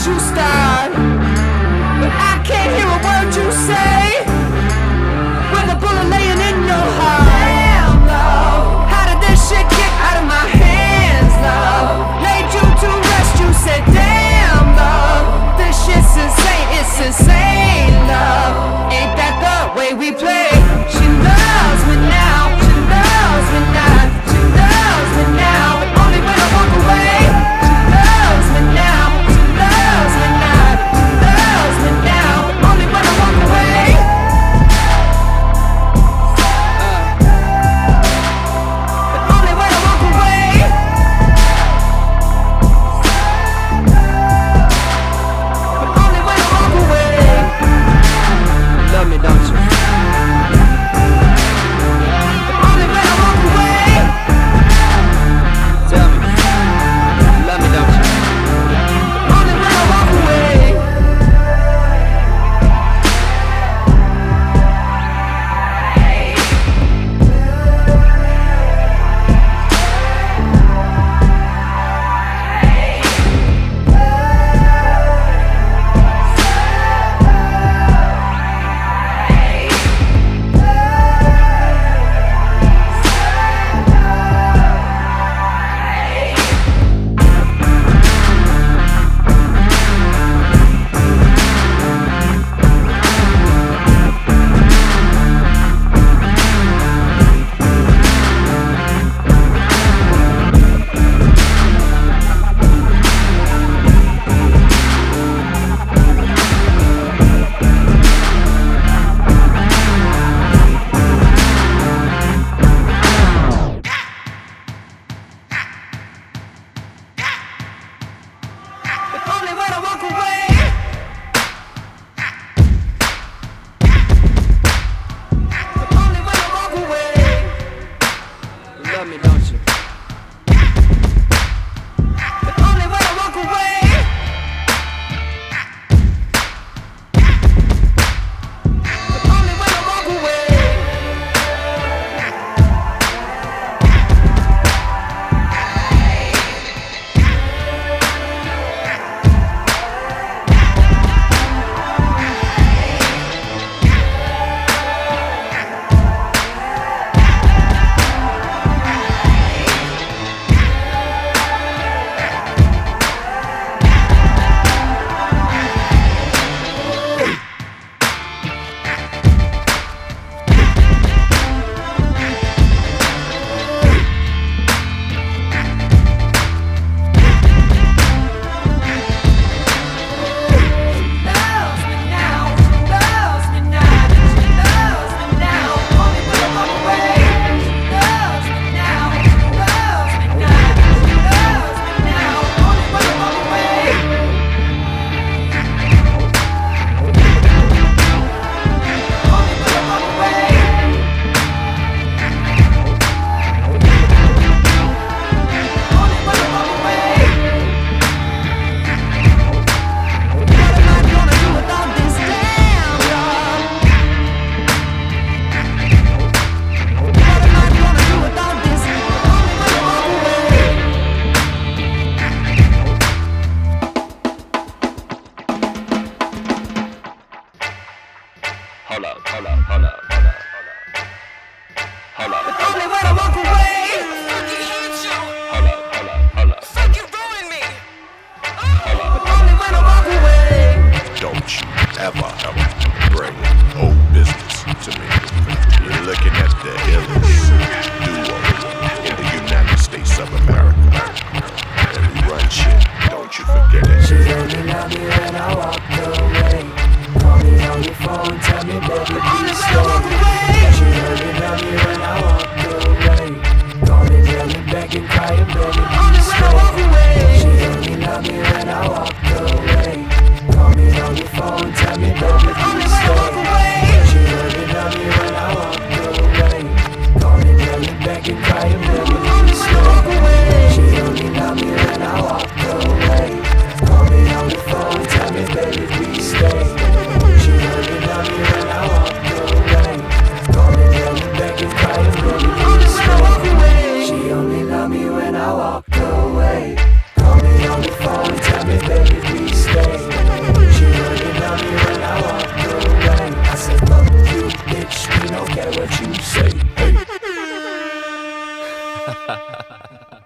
to start, but I can't hear a word you say. With a bullet laying in your heart. Damn, love, how did this shit get out of my hands, love? Laid you to rest, you said, damn, love, this shit's insane, it's insane, love. Ain't that the way we play? She loves me now, she loves me not, she loves me now, but only when I walk away. She loves me now, she loves me not, she loves me now, but only when I walk away. But only when I walk away. But only when I walk away. Love me, don't you? But only when I walk away. Tell me, love me, don't you? But only when I walk away. But only when I walk away. But only when I walk away. You love me, don't you? But only when I walk away. But only when I walk away. Loves me now, loves me not, she loves me now, only when I walk away. Loves me now, loves me not, she loves me now, only when I walk away. Only when I walk away. Only when I walk away. What am I gonna do without this damn love? What am I gonna do without this? Only when I walk away. Hold up, hold up, hold up, hold up, hold up. But only when I walk away. Hold up, hold up, hold up. But only when I walk away. Don't you ever bring old business to me. You're looking at the illest duo in the United States of America. And we run shit, don't you forget it. She only love me when I walk away. Call me on your phone, tell me baby Only please when I walk stay. away. She only love me when I walk away. Call me, tell me, beg and cry and baby Only please when I walk stay. away. She only love me when I walk away. Call me on your phone, tell me baby Only please when I walk stay. away. She only love me when I walk away. Bye.